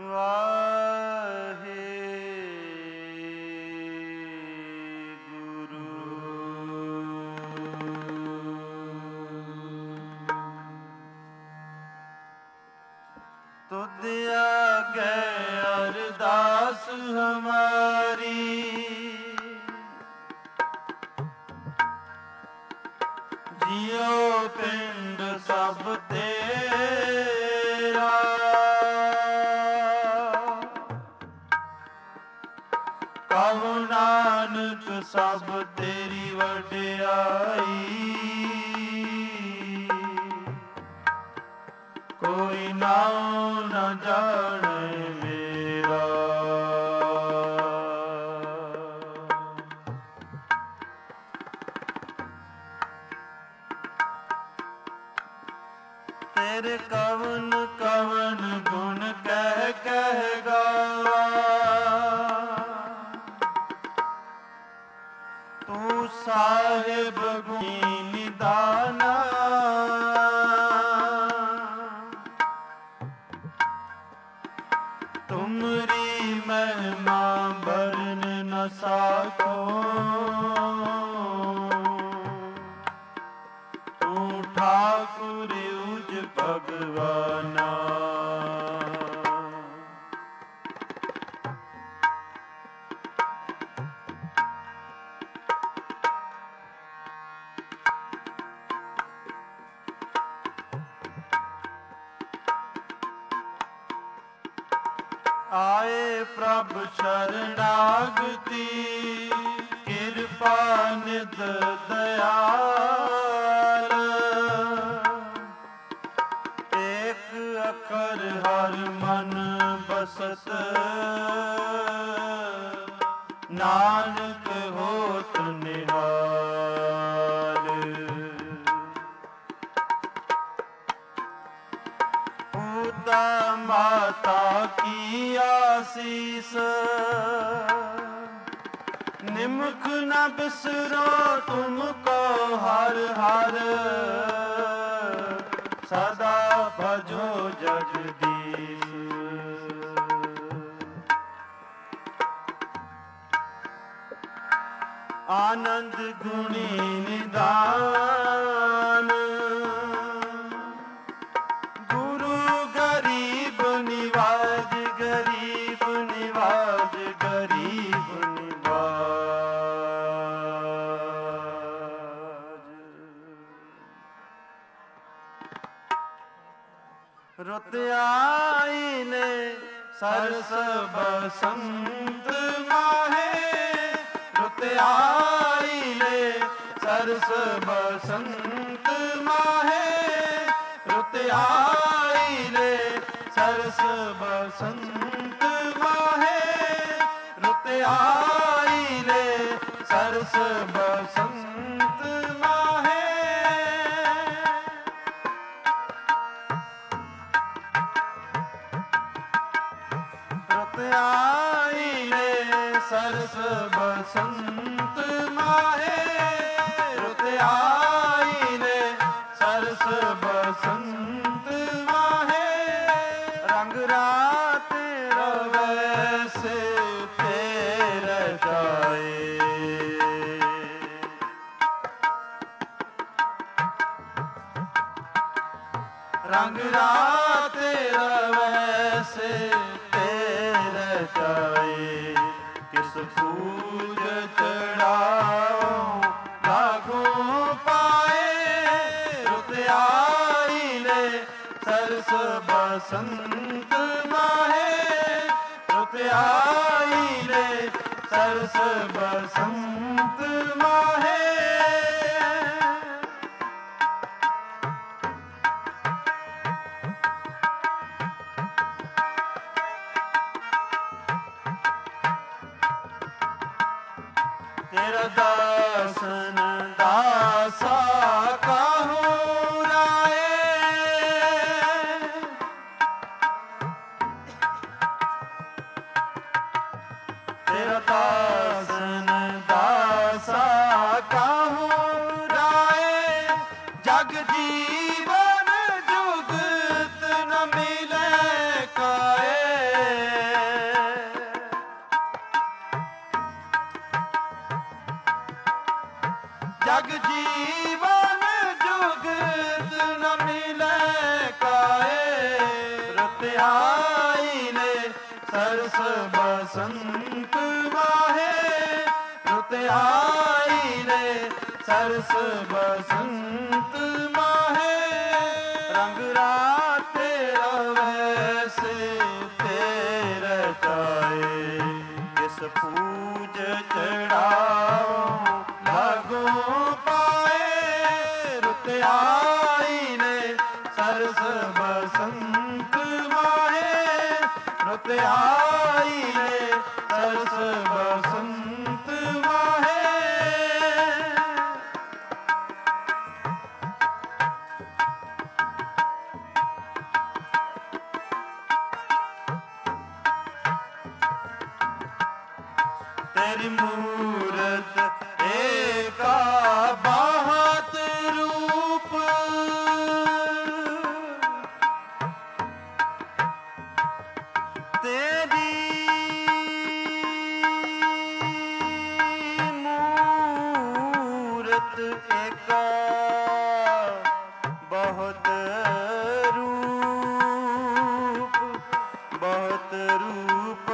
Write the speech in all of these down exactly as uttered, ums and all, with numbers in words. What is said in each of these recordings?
तुद आगे अरदास हमारी, जियो पिंड सब तेरा, कहो नानक सब तेरी वड्याई, कोई नाम न जाने मेरा। तेरे कवन कवन गुण कह कह गावा, तू साहिब गुणी निदाना, तुमरी महिमा बरन न साको, तू ठाकुर उज भगवाना। आए प्रभ शरणागति, कृपा निध दयाल, एक अखर हर मन बसत, नानक होत निहाल। पूता माता की आशीष, निमख न बिसरो तुमको हर हर, सदा भजो जगदीश। आनंद गुणी निदान, गुरु गरीब निवाज, गरीब निवाज, गरीब निवाज। रुत आई ले सरस बसंत माहे, रुत आई ले सरस बसंत माहे, रुत आई ले सरस बसंत माहे, रुत आई ले सरस बसंत माहे। रुत आई ले सरस बसंत माहे, रुत आई ले सरस बसंत माहे। रंग रात रवै से तेरे जाए, रंग रात रवै से तेरे जाए। किस पूज चढ़ाओ लागू पाए, रुत आई ले सरस बसंत माहे, रुत आई ले सरस बसंत माहे। तेरा दासन दासा काहू राए, तेरा दासन दासा काहू राए। जग जीवन जुगत न मिले काए, ਜੀਵਨ ਜੁਗਤ ਨ ਮਿਲੈ ਕਾਏ। ਰੁਤ ਆਈ ਨੇ ਸਰਸ ਬਸੰਤ ਮਾਹੇ। ਰੁਤ ਆਈ ਨੇ ਸਰਸ ਬਸੰਤ ਮਾਹੇ। ਰੰਗ ਰਾਤੇ ਰਵੈ ਸੇ ਤੇ ਰਚਾਏ। ਇਸ ਪੂਜ ਚੜਾਓ ਲਾਗੋ ਪਾਏ। ਰੁਤ ਆਈ ਨੇ ਸਰਸ ਬਸੰਤ ਮਾਹੇ। ਰੁਤ ਆਈ ਨੇ ਸਰਸ ਬਸੰਤ ਮਾਹੇ। ਤੇਰੀ ਮੂਰਤ ਏਕਾ ਬਾਹਤ ਰੂਪ। ਤੇਰੀ ਮੂਰਤ ਏਕਾ ਬਹੁਤ ਰੂਪ। ਬਹੁਤ ਰੂਪ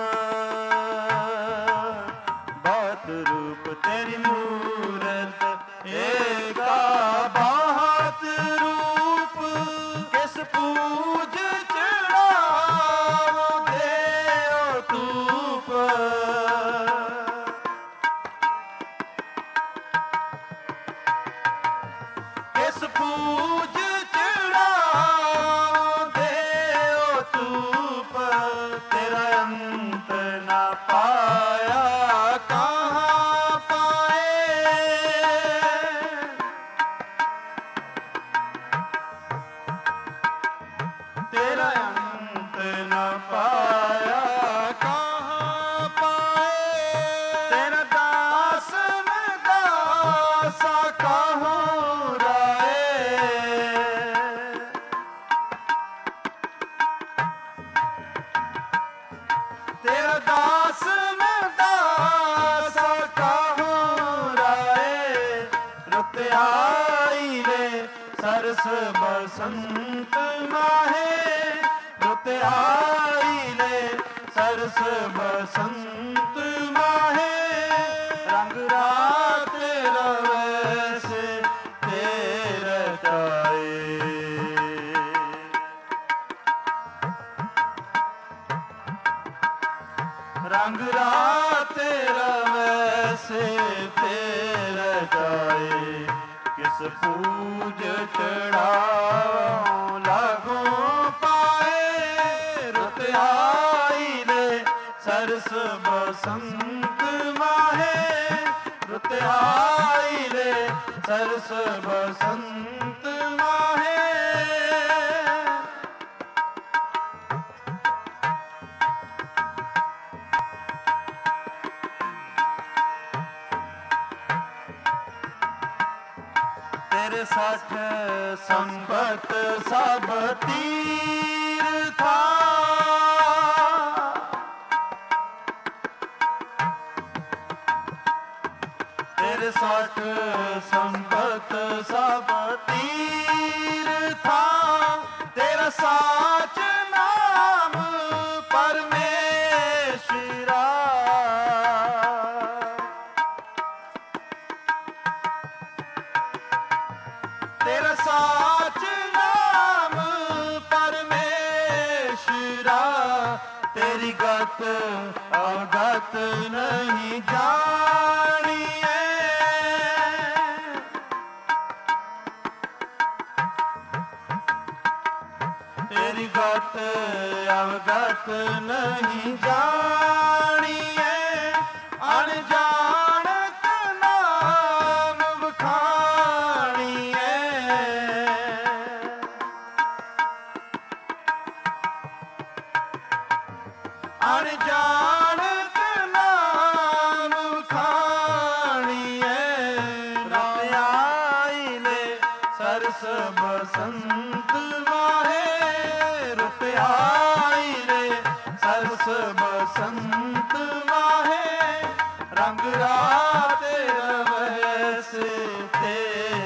ਬਹੁਤ ਰੂਪ। ਤੇਰੀ ਮੂਰਤ ਏਕਾ ਬਹੁਤ ਰੂਪ। ਕਿਸ ਪੂਜ ਚੜਾਵੋ ਦੇਓ ਧੂਪ। ਕਿਸ ਪੂਜ ਚੜਾਵੋ ਦੇਓ ਧੂਪ। ਤੇਰਾ ਅੰਤ ਨਾ ਪਾਇਆ ਕਹਾਂ ਪਾਏ। ਤੇਰਾ ਅੰਤ ਨਾ ਪਾਇਆ ਕਹਾਂ ਪਾਏ। ਤੇਰਾ ਦਾਸ ਮੈਂ ਦਾਸਾ ਕਹੂੰ ਰਾਏ। ਤੇਰਾ ਦਾਸ ਮੈਂ ਦਾਸਾ ਕਹੂੰ ਰਾਏ। ਰੁਤ ਆਈ ਨੇ ਸਰਸ ਬਸੰਤ ਮਾਹੇ। ਰੁਤ ਆਈ ਨੇ ਸਰਸ ਬਸੰਤ ਮਾਹੇ। ਰੰਗ ਰਾਤ ਰਵੈ ਸੇ ਤੇ ਰਚਾਏ। ਰੰਗ ਰਾਤੇ ਰਵੈ ਸੇ ਤੇ ਰਚਾਏ। ਕਿਸ ਪੂਜ ਚੜਾਓ ਲਾਗੋ ਪਾਏ। ਰੁਤ ਆਈ ਨੇ ਸਰਸ ਬਸੰਤ ਮਾਹੇ। ਰੁਤ ਆਈ ਨੇ ਸਰਸ ਬਸੰਤ ਮਾਹੇ। ਤੇਰੇ ਸੱਠ ਸੰਪਤ ਸਭ ਤੀਰਥਾ। ਤੇਰੇ ਸੱਠ ਸੰਪਤ ਸਭ ਤੀਰਥਾ। ਤੇਰਾ ਸਾਚ ਨਾਮ ਪਰਮੇਸ਼ਰਾ। ਤੇਰਾ ਸਾਚ ਨਾਮ ਪਰਮੇਸ਼ਰਾ। ਤੇਰੀ ਗਤ ਅਗਤ ਨਹੀਂ ਜਾਣੀਏ। ਤੇਰੀ ਗਤ ਅਵਗਤ ਨਹੀਂ ਜਾਣੀਏ। ਅਣਜਾਣਤ ਨਾਮ ਵਖਾਣੀਏ। ਅਣਜਾਣਤ ਨਾਮ ਵਖਾਣੀਏ। ਰੁਤ ਆਈ ਨੇ ਸਰਸ ਬਸੰਤ ਮਾਹੇ। ਰੁਤ ਆਈ ਨੇ ਸਰਸ ਬਸੰਤ ਮਾਹੇ। ਰੰਗ ਰਾਤੇ ਰਵੈ ਸੇ ਤੇ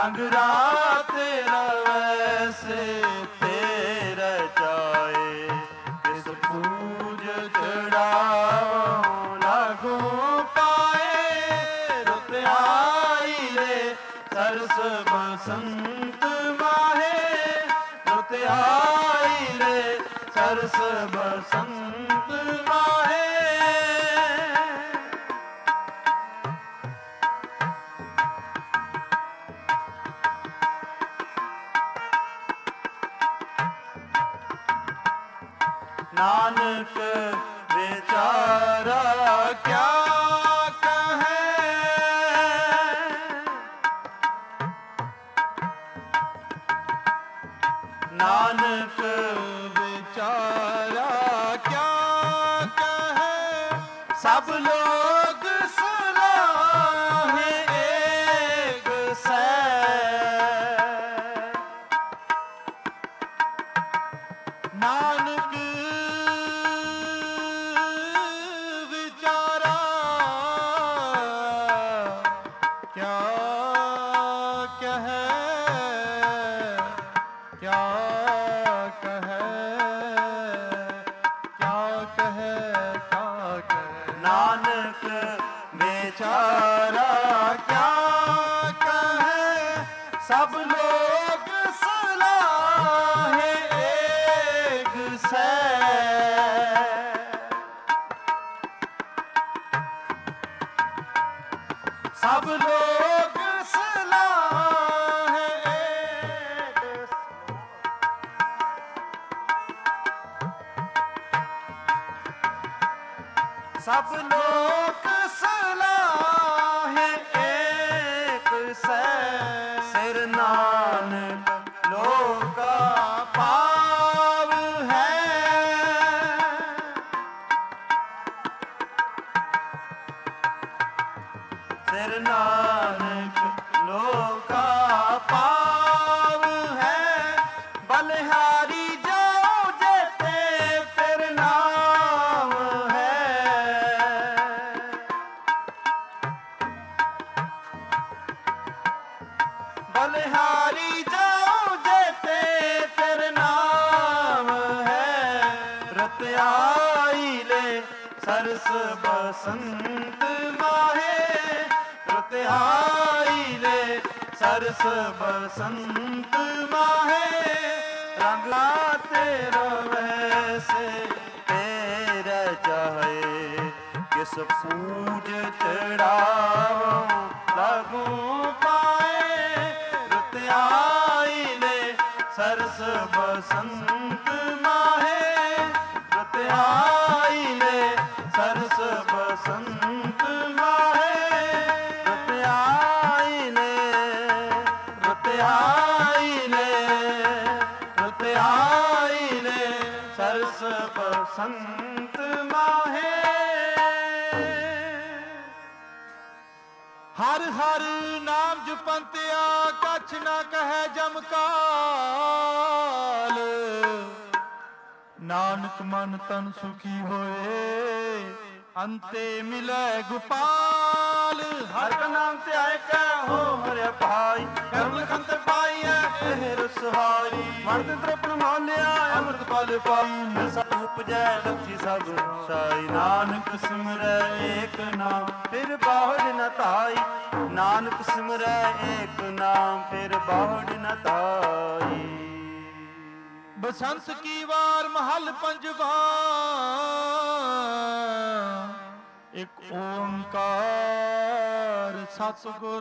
रंग रात रवै से तेरे चाए, किस पूज चढ़ाओ लागू पाए। रुत आई रे सरस बसंत माहे, रुत आई रे सरस बसंत माहे। नानक बेचारा क्या कहे, नानक बेचारा क्या कहे। सब लोग सलाहे एक सै, नानक विचारा क्या कहे, क्या कहे, क्या कहे, क्या कहे। नानक बेचारा क्या कहे, सब लोग सलाहे एक सै। सब लोग सलाहे एक सै। सब लोग सलाहे एक सै। सिर नानक लोका पाव है, सिर नानक लोका पाव है। बलिहारी जाओ जेते फिर नाम है, बलिहारी जाओ जेते फिर नाम है। रुत आई ले सरस बसंत माहे, रुत आई ले सरस बसंत माहे। रंगा तेरा वैसे तेरे चाहे, किस पूज चढ़ाओ लागू पाए। रुत आई ले सरस बसंत माहे, रुत आई ले सरस बसंत माहे। रुत आई ले, रुत आई ले, रुत आई ले सरस बसंत माहे। हर हर नाम जपंतिया कछ न कहे जमकाल। नानक मन तन सुखी होए अंते मिले गोपाल। हर का नाम ते आए कै हो हरे भाई, कर्म खंत पाई है एह सुहाई। मर्द तृपण मालिया अमृत फल पाई, सब उपजै लक्ष्य सब साई। नानक सिमरै एक नाम फिर बाहुड़ न ताई, नानक सिमरै एक नाम फिर बाहुड़ न ताई। बसंत की वार महल पंजवा, एक ओंकार सतगुर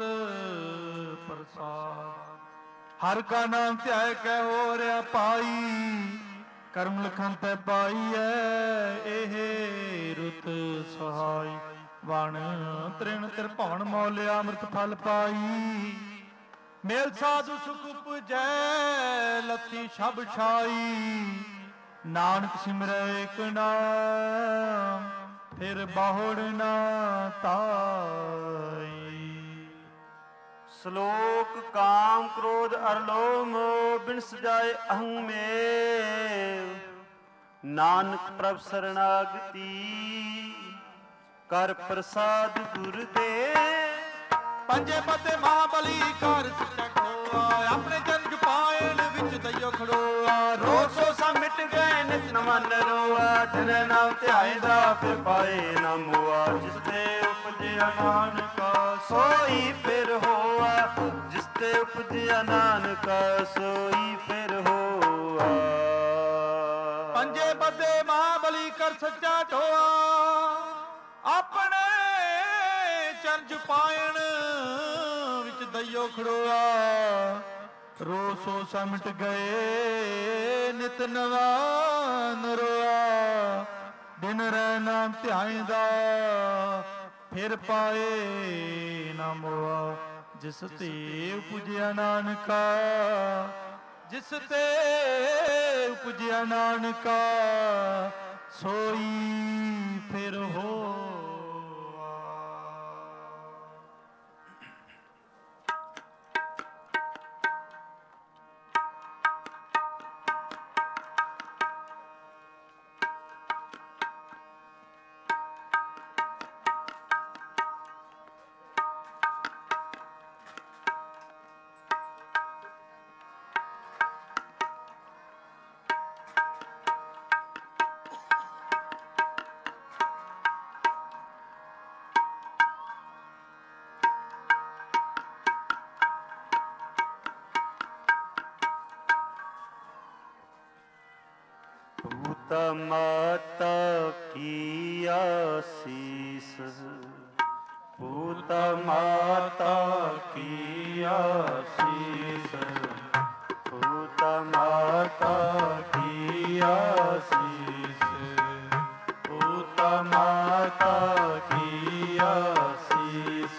प्रसाद। हर का नाम ध्याय कै हो रहा पाई, कर्म लखन तै पाई है एह रुत सहाय। वण तृण त्रिभुवन मौलिया अमृत फल पाई, मेल साधु सुख उपजै लती छब छाई। नानक सिमरै एक नाम फिर बाहुड़ ना ताई। श्लोक काम क्रोध अरलोम बिन सजाए अहं में, नानक प्रभ शरणागति कर प्रसाद गुरुदेव। ਪੰਜੇ ਪਤੇ ਮਹਾਬਲੀ ਕਰ ਸੱਚਾ ਖੋਆ ਆਪਣੇ ਜਨਜ ਪਾਇਣ ਵਿੱਚ ਦਈਓ ਖੜੋਆ ਰੋਸ ਸੋਸਾ ਮਿਟ ਗਏ ਨਿਤ ਮਨ ਰੋਆ ਜਨੇ ਨਾਮ ਧਿਆਏਦਾ ਫਿਰ ਪਾਏ ਨਾ ਮੋਆ ਜਿਸ ਤੇ ਉਪਜਿਆ ਨਾਨਕਾ ਸੋਈ ਫਿਰ ਹੋਆ ਜਿਸ ਤੇ ਉਪਜਿਆ ਨਾਨਕਾ ਸੋਈ ਫਿਰ ਹੋਆ ਪੰਜੇ ਪਤੇ ਮਹਾਬਲੀ ਕਰ ਸੱਚਾ ਢੋਆ ਆਪਣੇ ਚਰਜ ਪਾਇਣ ਵਿੱਚ ਦਈਓ ਖੜੋਆ ਰੋਸੋ ਸਮਟ ਗਏ ਨਿਤ ਨਵਾ ਨਰੋਆ ਦਿਨ ਰਹਿ ਨਾਮ ਧਿਆਇਂਦਾ ਫਿਰ ਪਾਏ ਨਾ ਮੋਆ ਜਿਸ ਤੇ ਉਪਜਿਆ ਨਾਨਕਾ ਜਿਸ ਤੇ ਉਪਜਿਆ ਨਾਨਕਾ ਸੋਈ ਫਿਰ ਹੋਆ ਪੂਤਾ ਮਾਤਾ ਕੀ ਆਸੀਸ ਪੂਤਾ ਮਾਤਾ ਕੀ ਆਸੀਸ ਪੂਤਾ ਮਾਤਾ ਕੀ ਆਸੀਸ ਪੂਤਾ ਮਾਤਾ ਕੀ ਆਸੀਸ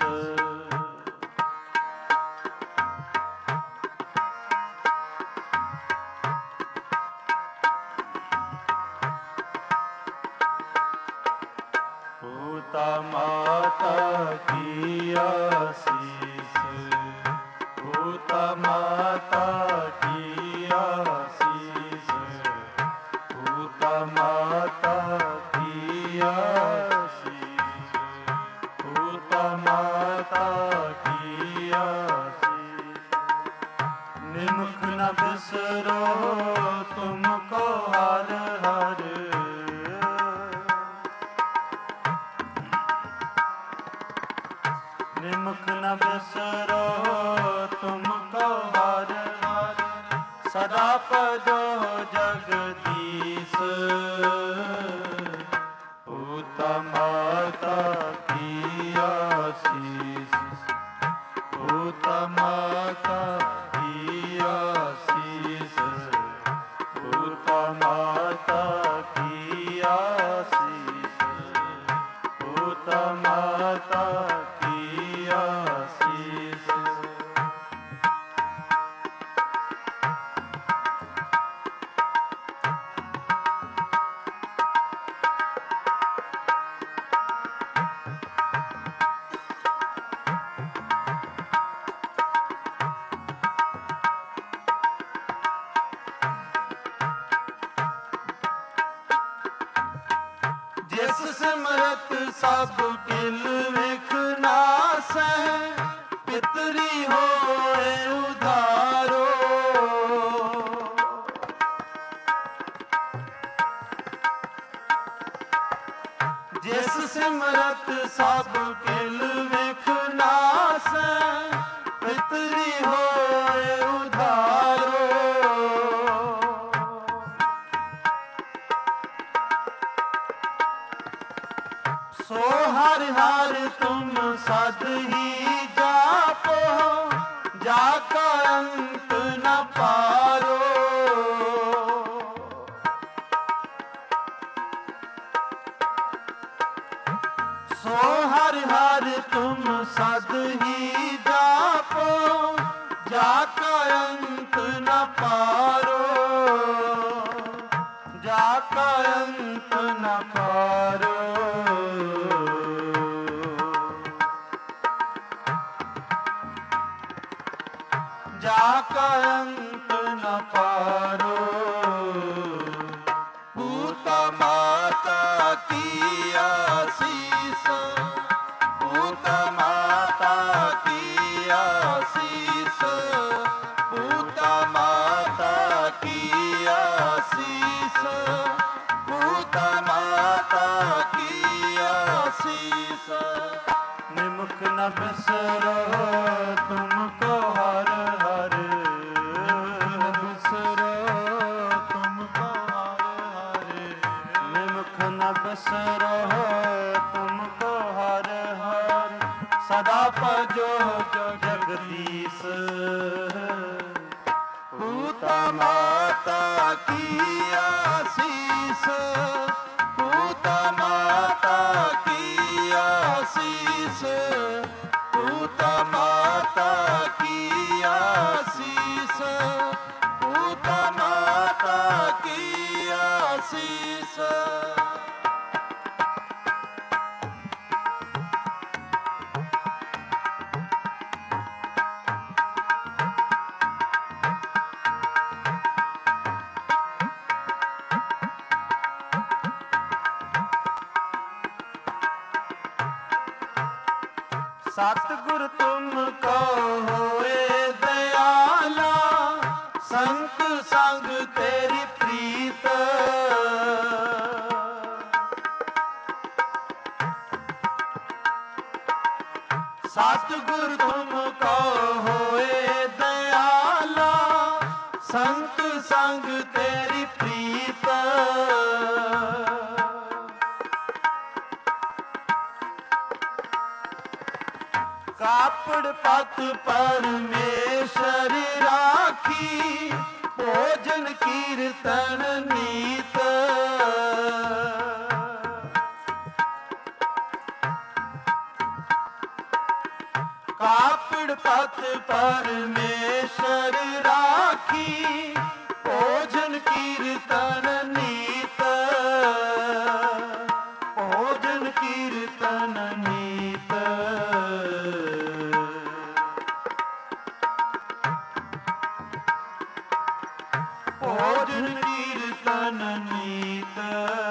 ਪੂਤਾ ਮਾਤਾ ਕੀ ਆਸੀਸ ਪੂਤਾ ਮਾਤਾ ਕੀ ਆਸੀਸ ਪੂਤਾ ਮਾਤਾ ਕੀ ਆਸੀਸ ਪੂਤਾ ਮਾਤਾ ਕੀ ਆਸੀਸ ਨਿਮਖ ਨ ਬਿਸਰੋ ਤੁਮ ਕੋ ਹਰ ਹਰ ਨਿਮਖ ਨ ਬਿਸਰੋ ਤੁਮ ਕੋ ਹਰ ਹਰ ਸਦਾ ਭਜੋ ਜਗਦੀਸ਼ ਪੂਤਾ ਮਾਤਾ ਕੀ ਆਸੀਸ ਪੂਤਾ ਮਾਤਾ ਕੀ ਆਸੀਸ ਪੂਤਾ ਮਾਤਾ ਕੀ ਆਸੀਸ ਪੂਤਾ ਮਾਤਾ ਕੀ ਆਸੀਸ ਜਿਸ ਸਿਮਰਤ ਸਭ ਕਿਲ ਵਿਖ ਨਾਸੈ ਪਿਤਰੀ ਹੋਏ ਉਧਾਰੋ ਜਿਸ ਸਿਮਰਤ ਸਭ ਕਿਲ ਵਿਖ ਨਾਸੈ ਪਿਤਰੀ ਹੋਏ ਉਧਾਰੋ ਸੋ ਹਰ ਹਰ ਤੁਮ ਸਦ ਹੀ ਜਾਪੋ ਜਾ ਕਾ ਅੰਤ ਨ ਪਾਰੋ ਸੋ ਹਰ ਹਰ ਤੁਮ ਸਦ ਹੀ ਜਾਪੋ ਜਾ ਕਾ ਅੰਤ ਨ ਪਾਰੋ ਜਾ ਕਾ ਅੰਤ ਨ ਪਾਰੋ ਜਾ ਕਾ ਅੰਤ ਨ ਪਾਰੋ ਪੂਤਾ ਮਾਤਾ ਕੀ ਆਸੀਸ ਪੂਤਾ ਮਾਤਾ ਕੀ हो तुमको हर हर सदा भजो जो जगदीश। पूता माता की आशीष, पूता माता की आशीष, पूता माता की आशीष, पूता माता की आशीष। सतगुर तुमको होए दयाला, संत संग तेरी प्रीत। सतगुर तुमको होए दयाला, संत संग तेरी प्रीत। कापड़ पत परमेश्वर राखी, भोजन कीर्तन नीत। कापड़ पत परमेश्वर राखी, भोजन कीर्तन नीत, भोजन कीर्तन नीत। भोजन कीर्तन नीत।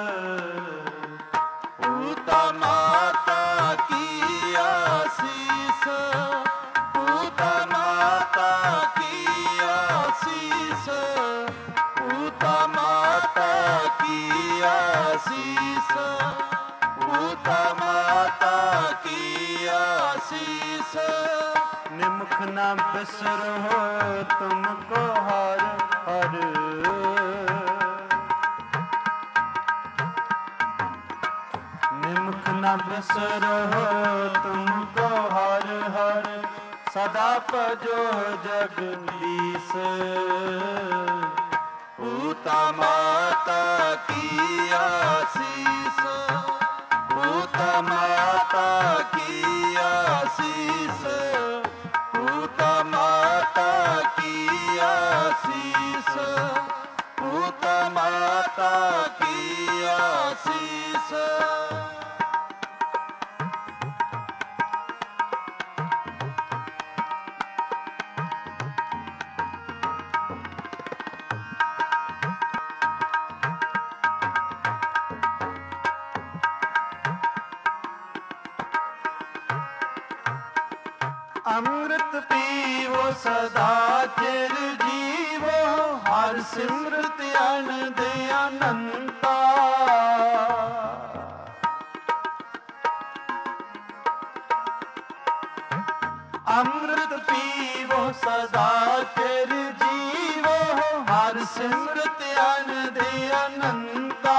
पूता माता की आशीष, पूता माता की आशीष, पूता माता की आशीष, पूता माता की आशीष। निमुख न बिसरो तुमको हर हर, निमुख न बिसरो तुमको हर हर सदा भजो जगदीश। पूता माता की आशीष, पूता माता की आशीष, पूता माता की आशीष, पूता माता की आशीष। अमृत पीवो सदा चिर जीवो, हर सिमरत अनंद अनंता। अमृत पीवो सदा चिर जीवो, हर सिमरत अनंद अनंता।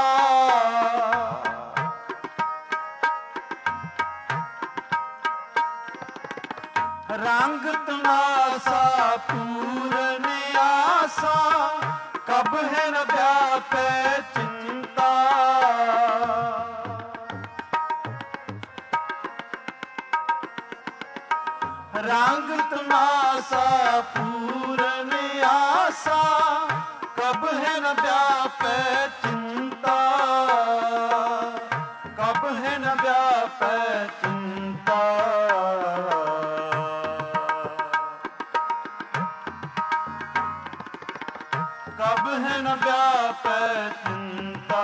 रंग तमाशा पूरन आशा, कब है न व्यापे चिंता। रंग तमाशा पूरन आशा, कब है न व्यापे चिंता, कब है न व्यापे चिंता। कब है न व्यापै चिंता।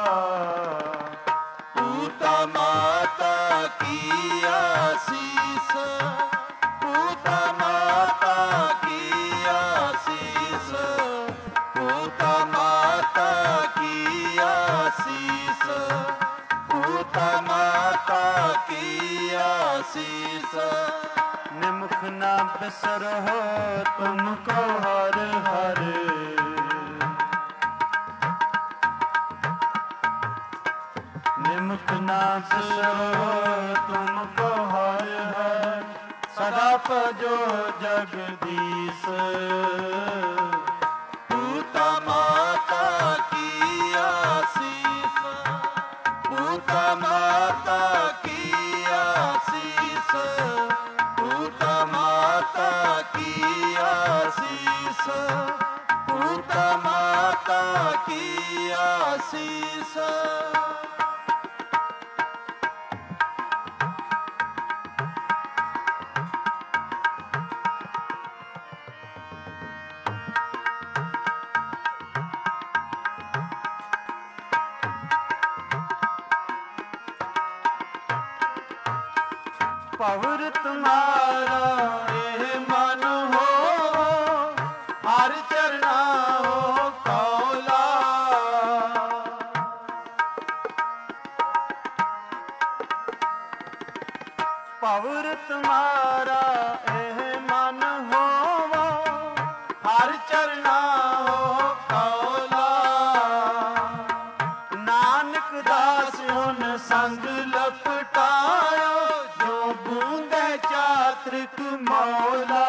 पूता माता की आशीष, पूता माता की आशीष, पूता माता की आशीष, पूता माता की आशीष। निमुख न बिसरो तुमको हर हर, निमुख निमख ना बिसरो तुमको हर हर सदा भजो जगदीश। पूता माता की आसीस, पूता माता की आसीस, पूता माता की आसीस, पूता माता की आसीस। पवर तुम्हारा ये मन हो, हर चरना हो कौला। पवर तुम्हारा ये मन हो, हर चरना हो कौला। नानक दास उन संग लपटायो, बूंदे चात्रिक मौला।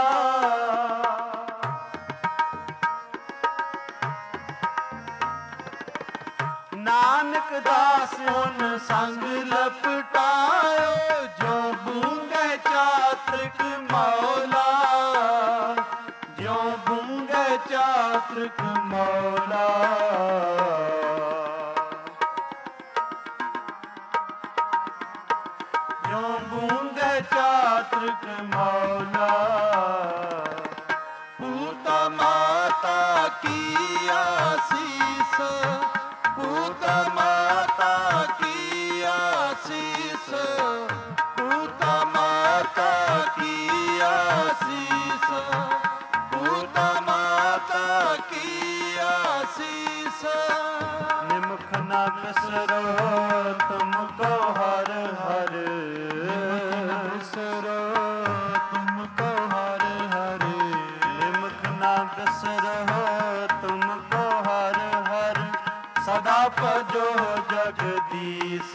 नानक दास उन संग लपटायो, जो बूंदे चात्रिक मौला, जो बूंदे चात्रिक मौला। जो बूंदे चात्रिक मौला। पूता माता की आसीस, पूता माता की आसीस, पूता माता की आसीस, पूता माता की आसीस। निमख ना बिसरो तुमको हर हर, बिसरो तुमको हर हर, निमख ना बिसरो तुमको हर हर सदा भजो जगदीश।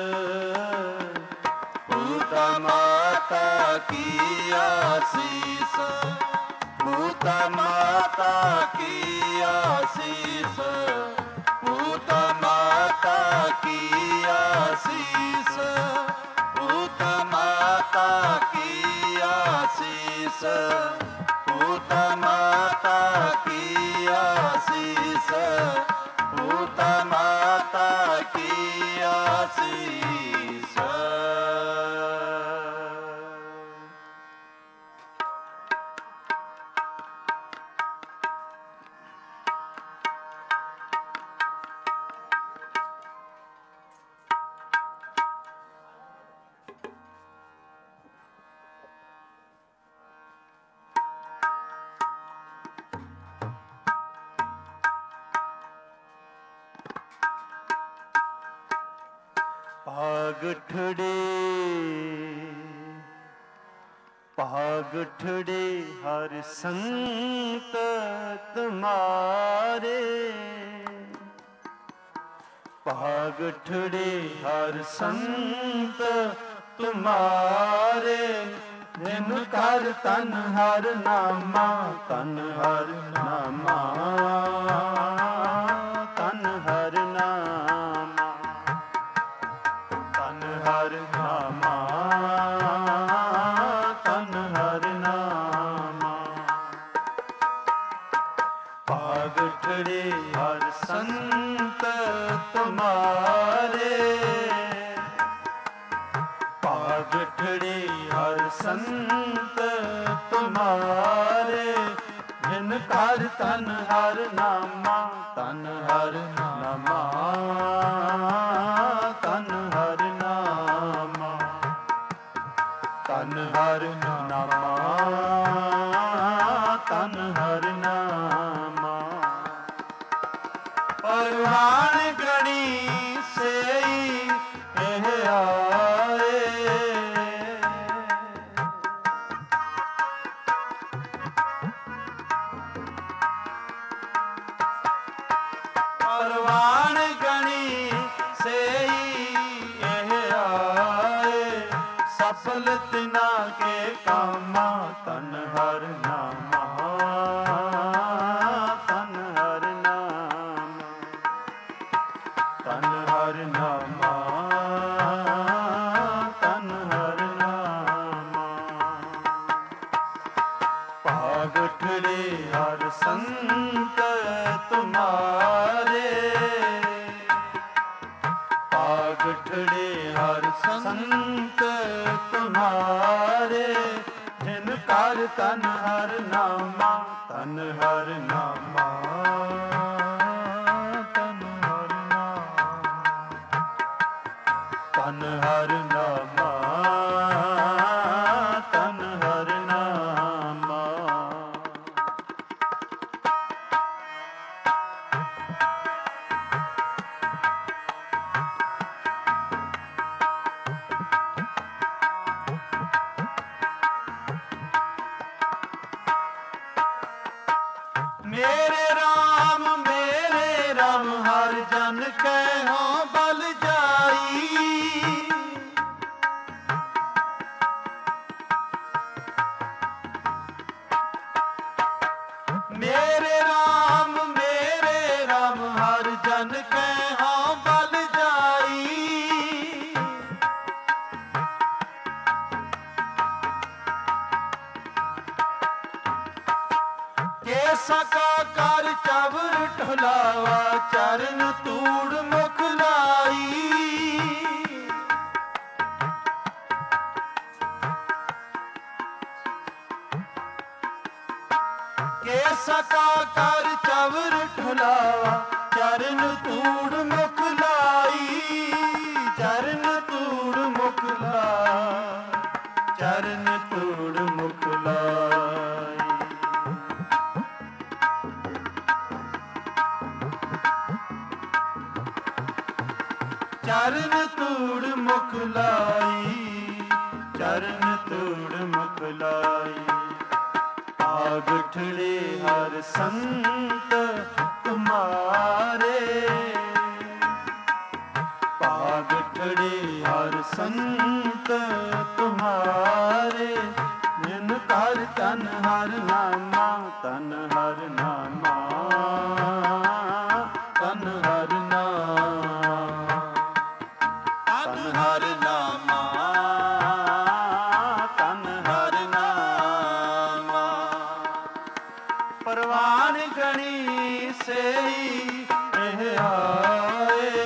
पूता माता की आसीस, पूता माता की आसीस, पूता माता की आसीस, पूता माता की आसीस, पूता माता की आसीस, पूता माता की आसीस। ਭਾਗਠੜੇ ਭਾਗਠੜੇ ਹਰ ਸੰਤ ਤੁਮਾਰੇ, ਭਾਗਠੜੇ ਹਰ ਸੰਤ ਤੁਮਾਰੇ। ਜਿਨ ਕਰ ਤਨ ਹਰ ਨਾਮਾ, ਤਨ ਹਰ ਨਾਮਾ, ਤਨ ਹਰ ਨਾਮਾ, ਤਨ ਹਰ ਨਾਮਾ, ਤਨ ਹਰ ਨਾਮਾ। ਭਾਗਠੜੇ ਹਰ ਸੰਤ ਤੁਮਾਰੇ, ਭਾਗਠੜੇ ਹਰ ਸੰਤ ਤੁਮਾਰੇ। ਜਿਨ ਕਰ ਤਨ ਹਰ ਨਾਮਾ, ਤਨ ਹਰ ਨਾਮਾ, ਤਨ ਹਰ ਨਾਮਾ, ਤਨ ਹਰ ਨਾਮਾ, ਤਨ ਹਰ ਨਾਮਾ। ਪਰਵਾਨ ਗਣੀ ਸੇਈ ਇਹ ਆਏ, ਪਰਵਾਨ ਗਣੀ ਸੇਈ सफल तिना के कामा तन हर नामा तन हर नामा तन हर नामा तन हर नामा भाग ठड़े हर संत तुम्हारे भाग ठड़े हर संत तुम्हारे जिन कर तन हर नामा तन हर नामा तन हर नामा तन हर नामा तन हर नामा मेरे राम मेरे राम हर जन कहो बल जाई मेरे राम मेरे राम हर जन कहो बल जाई के सका कर चवर ढलावा चरण तूड़ मुख लाई के सका कर चवर ढलावा चरण तूड़ मुख लाई चरण तूड़ मुख लाई चरण तूड़ मुख लाई चरण तूड़ मुख लाई चरण तूड़ मुख लाई भाग ठड़े हर संत तुम्हारे भाग ठड़े हर संत तुम्हारे जिन कर तन हर नामा तन हर नामा तन हर नामा तन हर नामा तन हर नामा परवान गणी से एह आए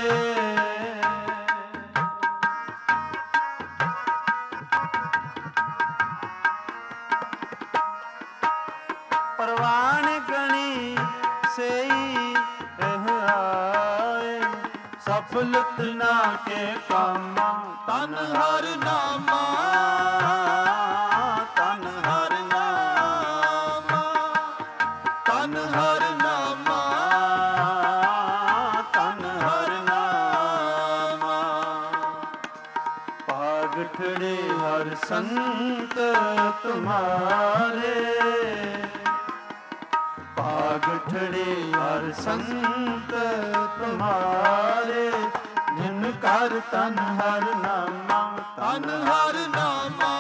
परवान गणी से एह आए सफल तना के कामा तन हर नामा तन हर नामा तन हर नामा तन हर नामा भाग ठड़े हर संत तुम्हारे भाग ठड़े हर संत तुम्हारे जिन कर तन हर नामा तन हर नामा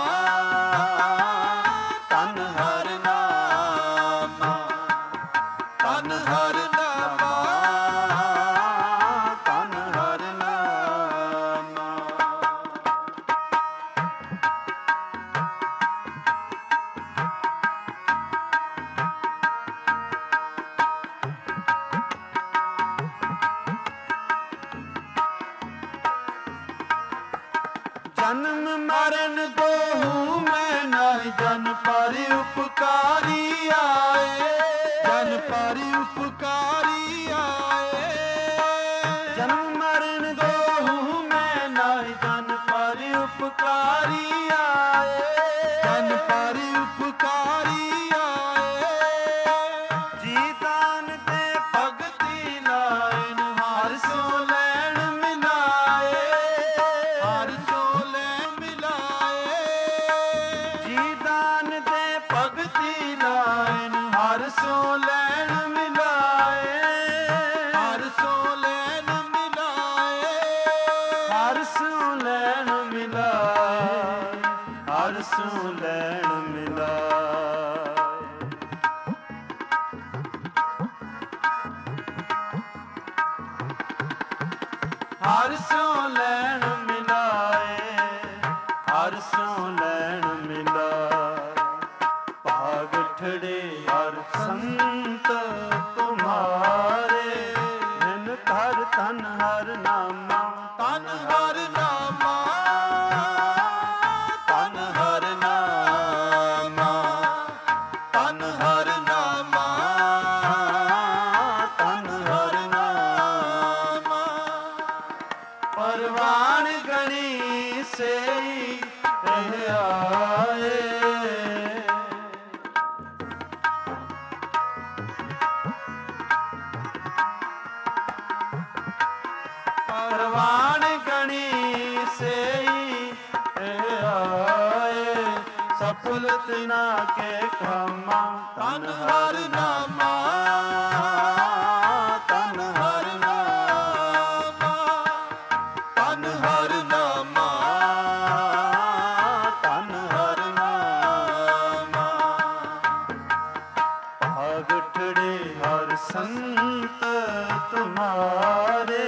तन हर नामा तन हर नामा तन हर नामा जन्म मरण दोहू मैं नाहि जन पर उपकारी आए जन पर उपकारी आए जन्म मरण दोहू मैं नाहि जन पर उपकारी आए जन पर उपकारी आए जी दान दे भगति लाइन हर सो लैन मिलाए हर सो भगति लाइन हर सो लैन मिलाए हर सो लैन मिलाए हर सो लैन मिलाए ਹਰ ਸਿਉ ਲੈਣ ਮਿਲਾਏ। ਹਰ ਸਿਉ ਲੈਣ ਮਿਲਾਏ, ਹਰ ਸਿਉ ਲੈਣ ਮਿਲਾਏ। ਭਾਗਠੜੇ ਹਰ ਸੰਤ ਤੁਮਾਰੇ, ਜਿਨ ਹਰ ਤਨ ਹਰ ਨਾਮਾ, ਤਨ ਹਰ ਨਾਮਾ, ਤਨ ਹਰ ਨਾਮਾ, ਤਨ ਹਰ ਨਾਮਾ, ਤਨ ਹਰ ਨਾਮਾ। ਪਰਵਾਨ ਗਣੀ ਸੇਈ ਇਹ ਆਏ, ਪਰਵਾਨ ਗਣੀ ਸੇਈ ਇਹ ਆਏ। ਸਫਲ ਤਿਨਾ ਕੇ ਕਾਮਾ, ਤਨ ਹਰ ਨਾਮਾ, ਤਨ ਹਰ ਨਾਮਾ, ਤਨ ਹਰ ਨਾਮਾ, ਤਨ ਹਰ ਨਾਮਾ। ਭਾਗਠੜੇ ਹਰ ਸੰਤ ਤੁਮਾਰੇ,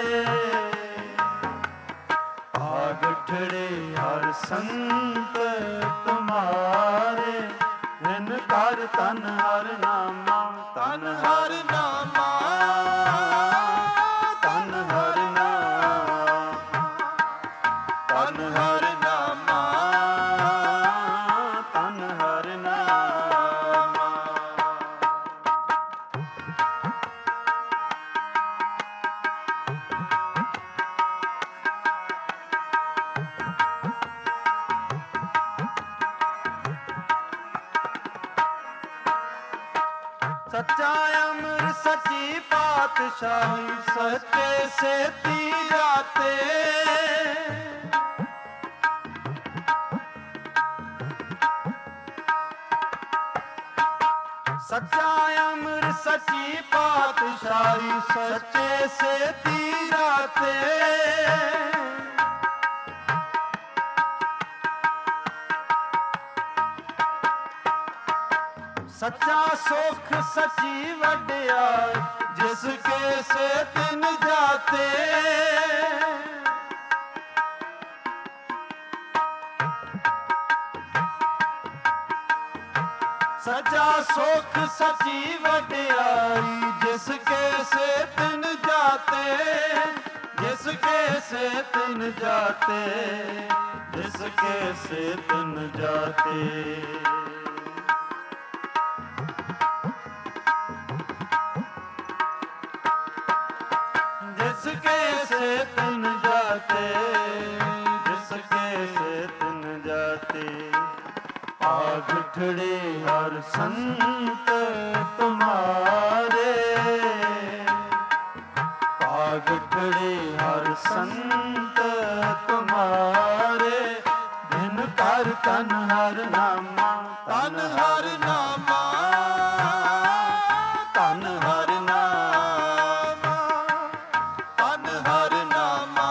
ਭਾਗਠੜੇ ਹਰ ਸੰਤ ਤੁਮਾਰੇ, ਜਿਨ ਕਰ ਤਨ ਹਰ ਨਾਮਾ, ਤਨ ਹਰ ਨਾਮਾ, ਤਨ ਹਰ ਨਾਮਾ, ਤਨ ਹਰ ਨਾਮਾ, ਤਨ ਹਰ ਨਾਮਾ। ਸੱਚਾ ਅਮਰ ਸੱਚੀ ਪਾਤਸ਼ਾਹੀ, ਸੱਚੇ ਸੇਤੀ ਜਾਤੇ। ਸੱਚਾ ਅਮਰ ਸੱਚੀ ਪਾਤਸ਼ਾਹੀ, ਸੱਚੇ ਸੇਤੀ ਜਾਤੇ। ਸੱਚਾ ਸੁਖ ਸੱਚੀ ਵਡਿਆਈ, ਜਿਸ ਕੇ ਸੇ ਤਿਨ ਜਾਤੇ। ਸੱਚਾ ਸੁਖ ਸੱਚੀ ਵਡਿਆਈ, ਜਿਸ ਕੇ ਸੇ ਤਿਨ ਜਾਤੇ। ਜਿਸ ਕੇ ਸੇ ਤਿਨ ਜਾਤੇ, ਜਿਸ ਕੇ ਸੇ ਤਿਨ ਜਾਤੇ। जिसके से तिन जाते, जिसके से तिन जाते। भागठड़े हर संत तुम्हारे, भागठड़े हर संत तुम्हारे। दिन कर तन हर नामा, तन हर नामा, तन हर नामा, तन हर नामा,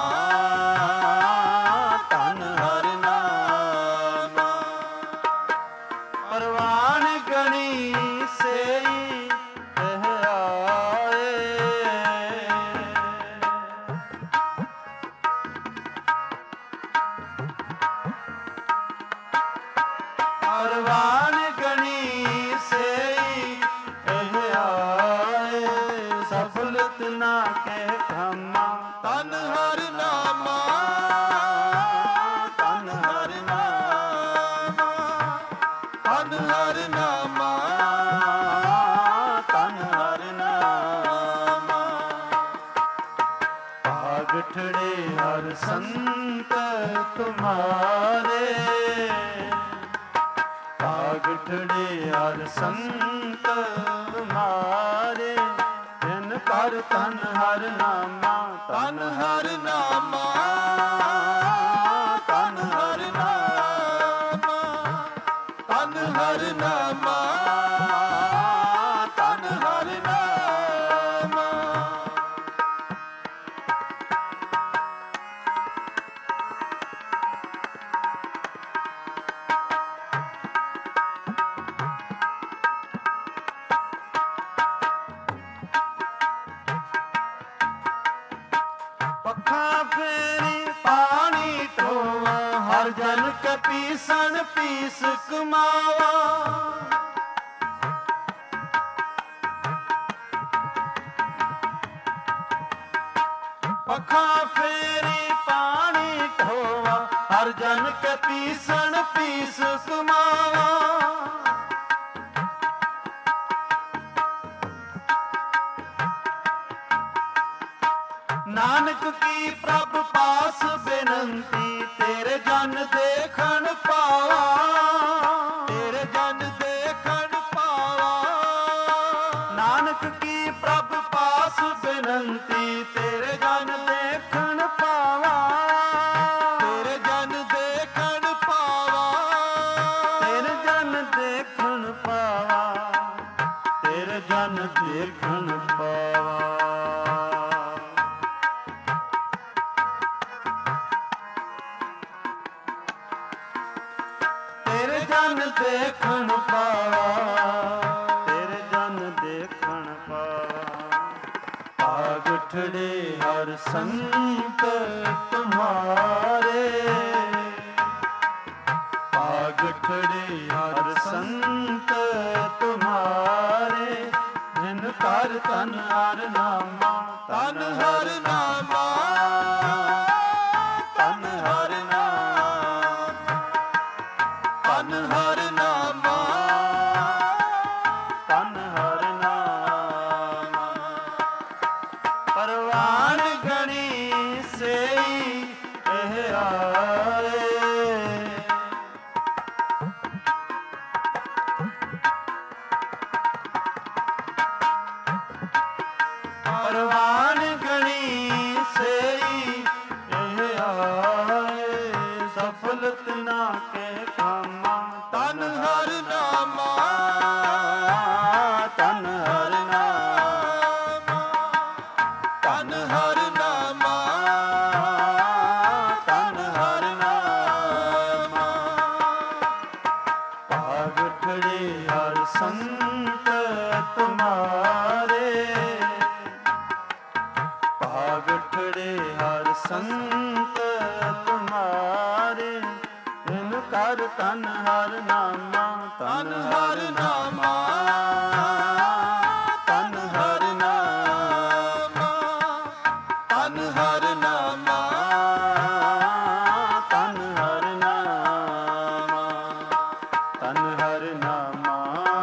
तन हर नामा। परवान गणी सेई कह आए, परवान गणी सेई कह आए। सफल तना के धामा, तन हर नामा, तन हर नामा, तन हर नामा, तन हर नामा। भागठड़े हर संत तुम्हारे, भागठड़े हर संत तुम्हारे। जिन कर तन हर नामा, तन हर नामा, तन हर नामा, तन हर नामा, तन हर नामा। हर जन के पीसन पीस कमावा। पखा फेरी पानी ढोवा, हर जन के पीसन पीस कमावा। नानक की प्रभ पास बेनंती, तेरे जन देखन पावा, तेरे जन देखन पावा। नानक की प्रभ पास बेनंती, तेरे जन देखन पावा, तेरे जन देखन पावा, तेरे जन देखन पावा, तेरे जन देखन पावा। तेरे जन देखन पावा, तेरे जन देखन पावा। आगठड़े हर संत तुम्हारे, आगठड़े हर संत तुम्हारे। जिन कर तन हर नामा, तन हर नामा, तन हर नामा, तन हर नामा, तन हर नामा। परवान गणी सेई एह आए, परवान गणी सेई एह आए। सफलत ना के कामा, तन हर नामा, तन हर नामा, तन हर नामा, तन हर नामा। आगठड़े हर संत तुम्हारे, आगठड़े हर संत तुम्हारे। इन कर तन हर नामा, तन हर नामा, तन हर नामा, तन हर नामा, तन हर नामा, तन हर नामा,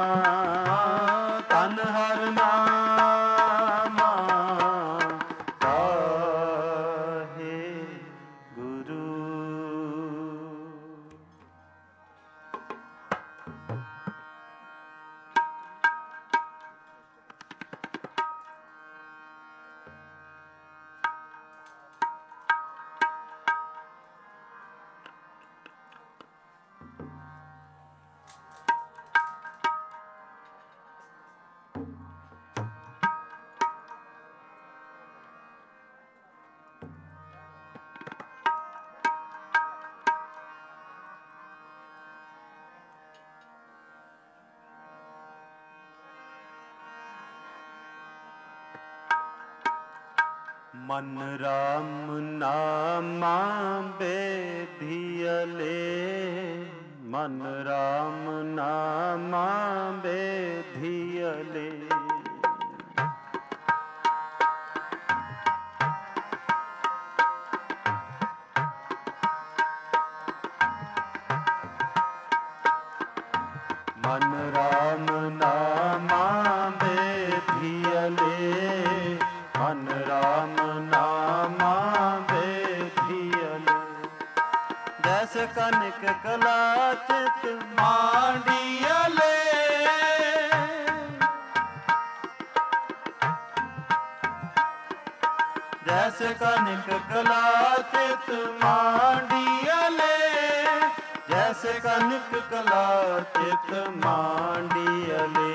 तन हर नामा। काहे गुरु। मन राम नामा बेधियले, मन राम नामा बेधियले। मन राम नामा बेधियले, मन राम नामा बेधियले। जैसे कनक कला चित मांडियले, जैसे कनक कला चित मांडियले, जैसे कनक कला चित मांडियले।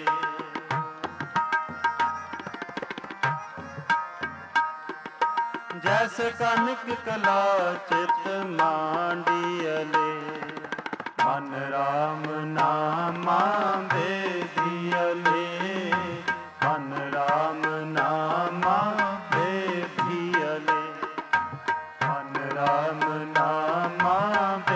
जैसे कनक कला चित मांडियले। मन राम नामा बेधियले, मन राम नामा बेधियले, मन राम नामा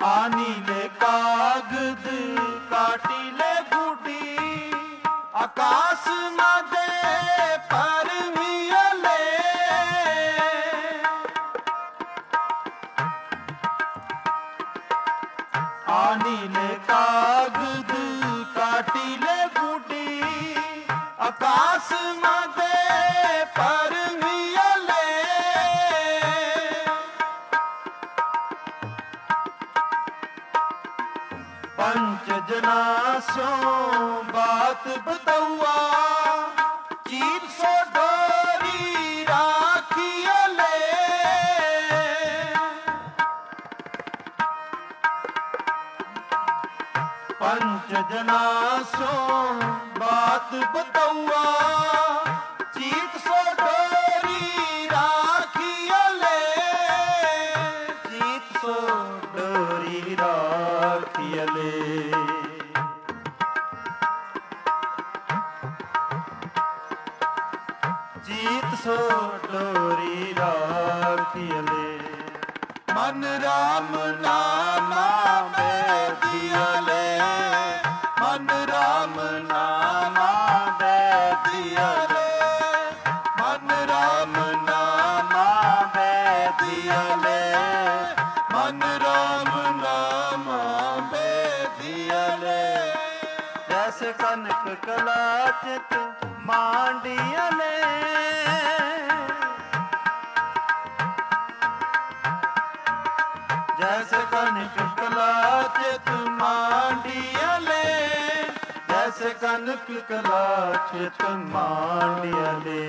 आनी ले कागद काटी ले बूटी आकाश मदे पर मियले आनी ले कागद काटी ले बूटी आकाश मदे पर मियले पंच जनासों बात बतौआ चीर सो डोरी राखियले पंच जनासों बात बतौआ चीत सो डोरी राखियले चीत सो डोरी राखियले चीत सो डोरी राखियले मन राम नामा बैठियले मन राम नामा बैठियले मन राम नामा बैठियले मन राम नामा बैठियले जैसे कनक कला चित मांडियले जैसे कनक कला चित मांडियले जैसे कनक कला चित मांडियले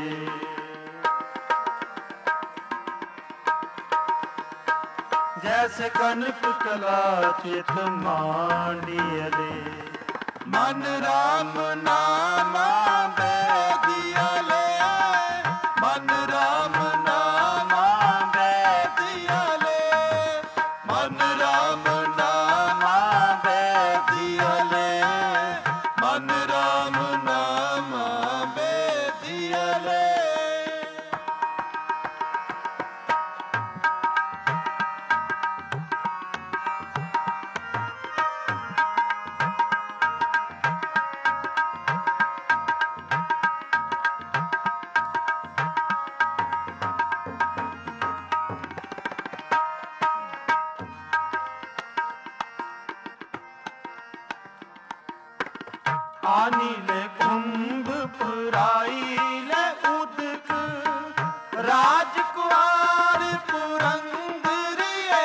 जैसे कनक कला चित मांडियले मन राम नामा बैठियले मन राम नामा बैठियले मन राम नामा बैठियले मन राम नामा बैठियले आनी ले कुंभ पुराई ले उदक राजकुमार पुरंदरिये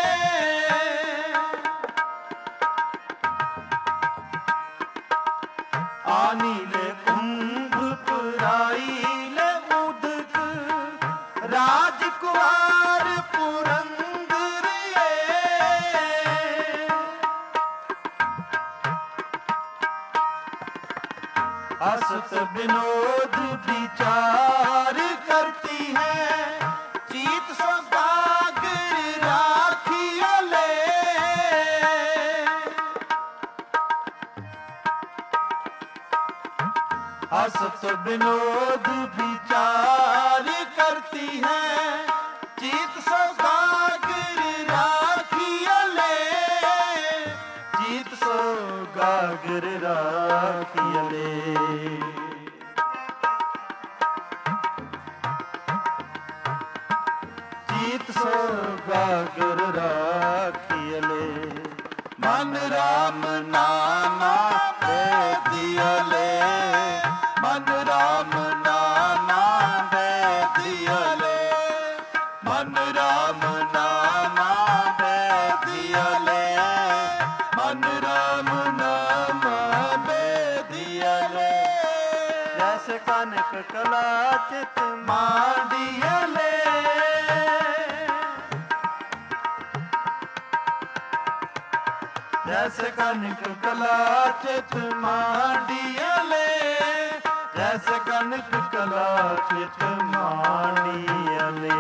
आनी ले कुंभ पुराई ले उदक राजकुमार पुरंदरिये हसत विनोद विचार करती है चीत सो गागर राखियले हसत विनोद विचार करती है चीत सो गागर राखियले चीत सो गागर राखियले चीत सो गागर राखियले मन राम नामा बैठियले मन राम नामा बैठियले मन राम नामा बैठियले मन राम नामा बैठियले जैसे कनक कला चित मांडियले जैसे कनक कला चित मांडियले जैसे कनक कला चित मांडियले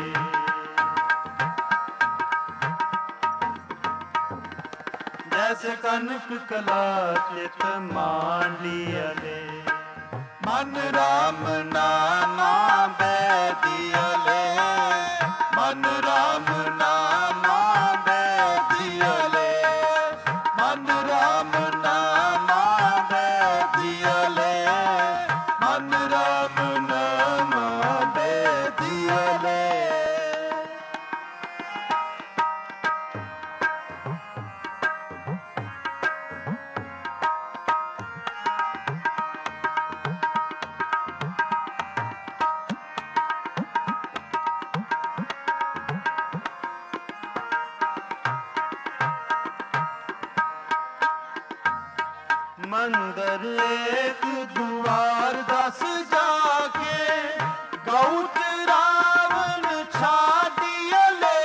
जैसे कनक कला चित मांडियले मन राम नामा बैठियले मन राम नामा बैठियले मंदिर एक द्वार दस जाके गौत रावण छाडियले।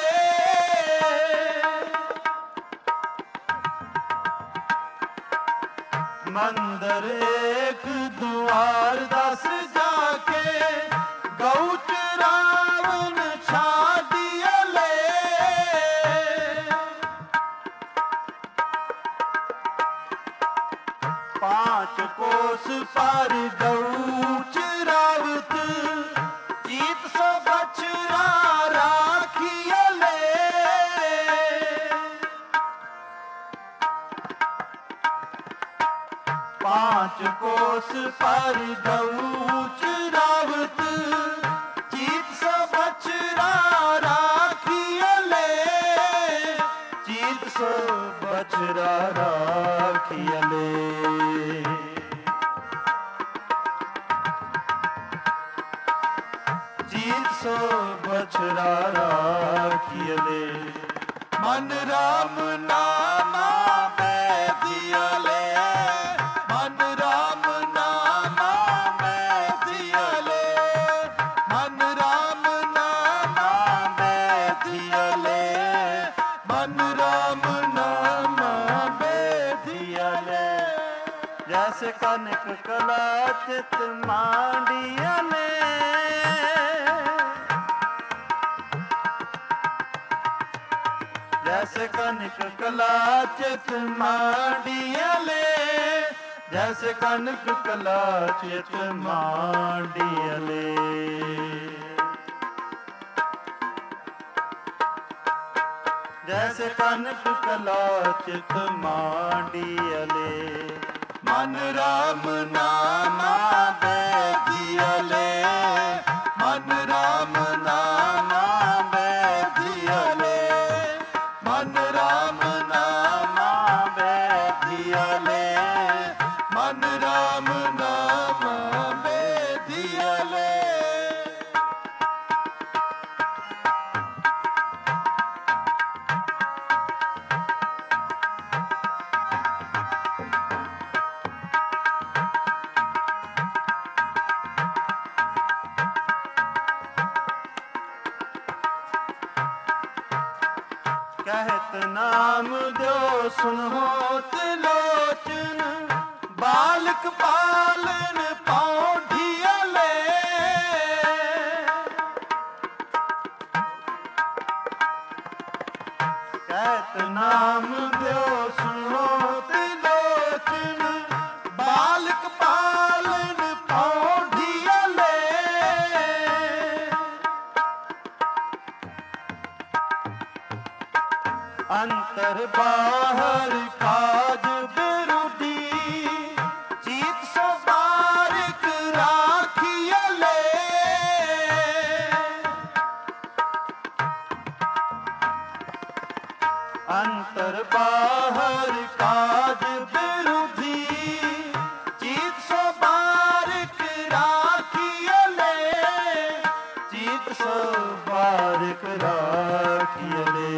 मंदिर एक द्वार दस जाके गौत रावण छाडियले। पांच कोस पर गौच रावत जीत सो बछड़ा राखियले। पांच कोस पर गौच रावत जीत सो बछड़ा राखियले। जीत सो बछड़ा राखियले। जीत सो बछड़ा राखियले। मन राम नामा बैदियले। मन राम नामा बैदियले। मन राम नामा बैदियले। मन राम नामा बैदियले। जैसे कनक कला चित मांडियले। जैसे कनक कला चित मांडियले। जैसे कनक कला चित मांडियले। जैसे कनक कला चित मांडियले। मन राम नामा बैदियले। मन राम नामा बैदियले। मन राम नामा बैदियले। मन राम नामा बैदियले। कहत नाम दो सुनहोत लोचन। बालक पालन पौधियले। कहत नाम दो सुनहोत लोचन। बालक पालन पौधियले। अंतर बाहर काज बिरुदी। जीत सो बारिक राखियले। अंतर बाहर काज बिरुदी। जीत सो बारिक राखियले। जीत सो बारिक राखियले।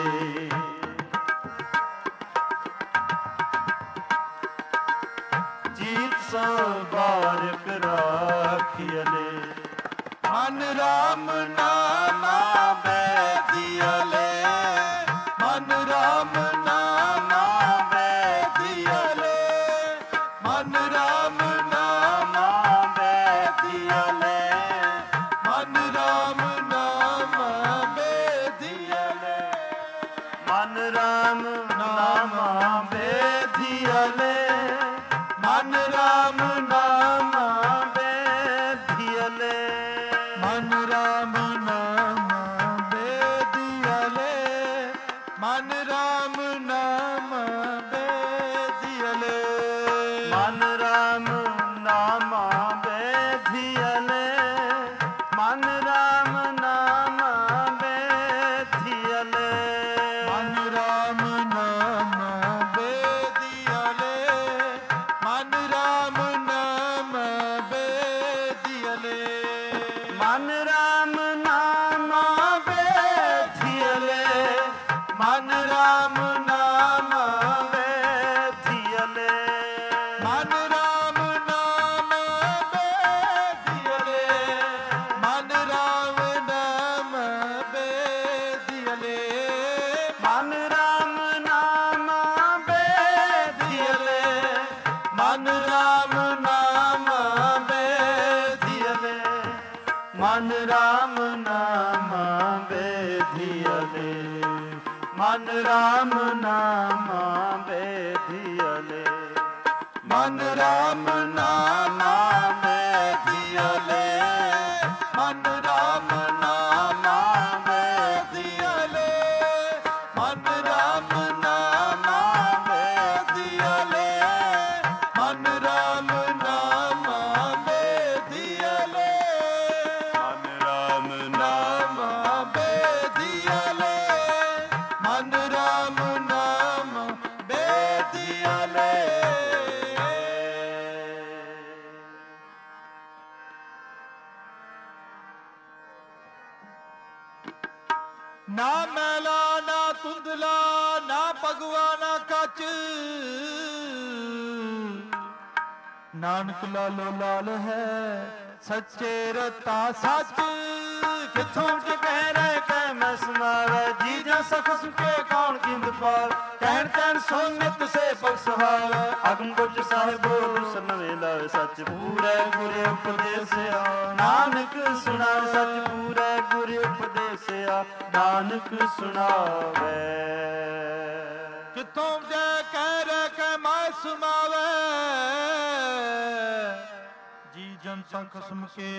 जीत सो बारिक राखियले। मन राम नामा बैदियले। मन राम नामा बैदियले। मन राम नामा बैदियले। मन राम नामा बैदियले। मन राम नामा बैदियले। मन राम नामा बैदियले। मन राम नामा बैदियले। मन राम नामा बैदियले। मन राम नामा बैदियले। मन राम नामा बैदियले। मन राम नामा बैदियले। मन राम नामा बैदियले। मन राम नामा बैदियले। मन राम नामा बैदियले। ਮਨ ਰਾਮ ਨਾਮ ਬੇਧਿਅਲੇ, ਮਨ ਰਾਮ ਨਾਮ ਬੇਧਿਅਲੇ, ਮਨ ਰਾਮ ਨਾਮ ਬੇਧਿਅਲੇ, ਮਨ ਰਾਮ ਨਾਮ ਬੇਧਿਅਲੇ, ਮਨ ਰਾਮ ਨਾਮ ਬੇਧਿਅਲੇ, ਮਨ ਰਾਮ ਨਾਮ ਬੇਧਿਅਲੇ, ਮਨ ਰਾਮ ਨਾਮ ਬੇਧਿਅਲੇ, ਮਨ ਰਾਮ ਨਾਮ ਬੇਧਿਅਲੇ, ਮਨ ਰਾਮ ਨਾਮ ਬੇਧਿਅਲੇ। ਨਾ ਮੈਲਾ ਨਾ ਧੁੰਦਲਾ, ਨਾ ਭਗਵਾ ਨਾ ਕੱਚ, ਨਾਨਕ ਲਾਲੋ ਲਾਲ ਹੈ ਸੱਚੇ ਰਤਾ ਸੱਚ। ਕਿੱਥੋਂ ਚ ਕਹਿ ਰਹਿ ਕਹਿ ਮੈਂ ਸਮਾਵੈ, ਜੀ ਜਾਂ ਸਖਸ ਕੇ ਕੌਣ ਕਿੰਦ ਪਾਲ। ਕਹਿਣ ਤੈਨ ਸੋ ਨਿਤ ਸੇ ਪਗ ਸੁਹਾਵੈ, ਅਗਮ ਗੁਜ ਸਾਹਿਬੋ ਦੁਸਨਵੇ ਲਾਵੇ। ਸੱਚ ਪੂਰੈ ਗੁਰ ਉਪਦੇਸਿਆ, ਨਾਨਕ ਸੁਣਾਵੇ। ਸੱਚ ਪੂਰੈ ਗੁਰ ਉਪਦੇਸਿਆ, ਨਾਨਕ ਸੁਣਾਵੇ। ਕਿੱਥੋਂ ਜੈ ਕਹਿ ਰਹਿ ਕਹਿ ਮੈਂ ਸੁਣਾਵੇ, ਜੀ ਜਨ ਸੰ ਖਸਮ ਕੇ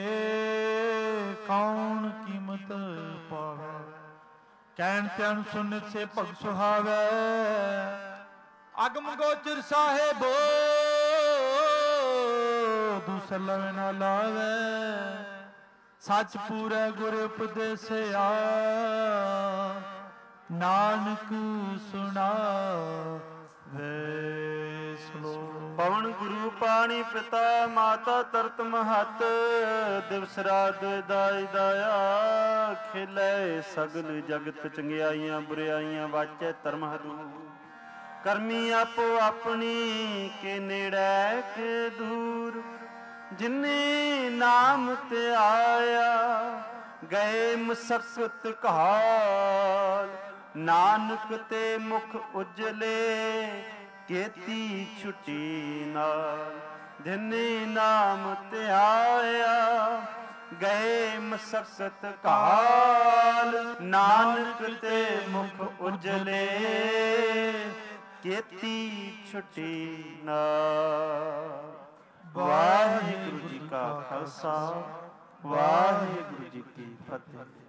ਕੌਣ ਕੀਮਤ ਪਾਵੇ। ਕਹਿਣ ਤਿਆਨ ਸੁਨਿਤ ਸੇ ਭਗ ਸੁਹਾਵੇ, ਅਗਮ ਗੋਚਰ ਸਾਹਿਬੋ ਦੂਸਰ ਲਵੇ ਨਾ ਲਾਵੇ। ਸੱਚ ਪੂਰੈ ਗੁਰ ਉਪਦੇਸਿਆ, ਨਾਨਕ ਸੁਣਾਵੇ। ਸਲੋਕ ਪਵਨ ਗੁਰੂ ਪਾਣੀ ਪਿਤਾ, ਮਾਤਾ ਤਰਤ ਮਹਤ। ਦਿਵਸ ਰਾਤ ਦਾਈ ਦਾਇਆ, ਖੇਲੇ ਸਗਲ ਜਗਤ। ਚੰਗਿਆਈਆਂ ਬੁਰਿਆਈਆਂ ਵਾਚੈ ਧਰਮ हरू, ਕਰਮੀ ਆਪੋ ਆਪਣੀ ਕੇ ਨੇੜੇ ਕੇ ਦੂਰ। ਜਿਨੇ ਨਾਮ ਤੇ ਆਇਆ, ਗਏ ਮਸਕਤ ਕਾਲ। ਨਾਨਕ ਤੇ ਮੁਖ ਉਜਲੇ, ਕੀਤੀ ਛੁੱਟੀ ਨਾਲ। ਜਿਨੇ ਨਾਮ ਤੇ ਆਇਆ, ਗਏ ਮਸਕਤ ਕਾਲ। ਨਾਨਕ ਤੇ ਮੁਖ ਉਜਲੇ, ਕੀਤੀ ਛੁੱਟੀ ਨਾਲ। ਵਾਹਿਗੁਰੂ ਜੀ ਕਾ ਖਾਲਸਾ, ਵਾਹਿਗੁਰੂ ਜੀ ਕੀ ਫਤਿਹ।